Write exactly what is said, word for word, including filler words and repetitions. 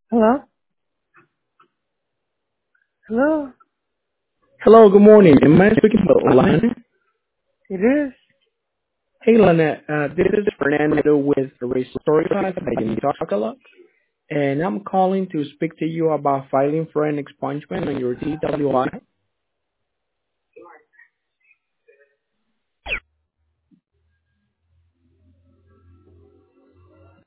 Hello? Hello? Hello, good morning. Am I speaking to Lynette? It is? Hey, Lynette. Uh, this is Fernando with Restore Class. I can talk a lot. And I'm calling to speak to you about filing for an expungement on your D W I.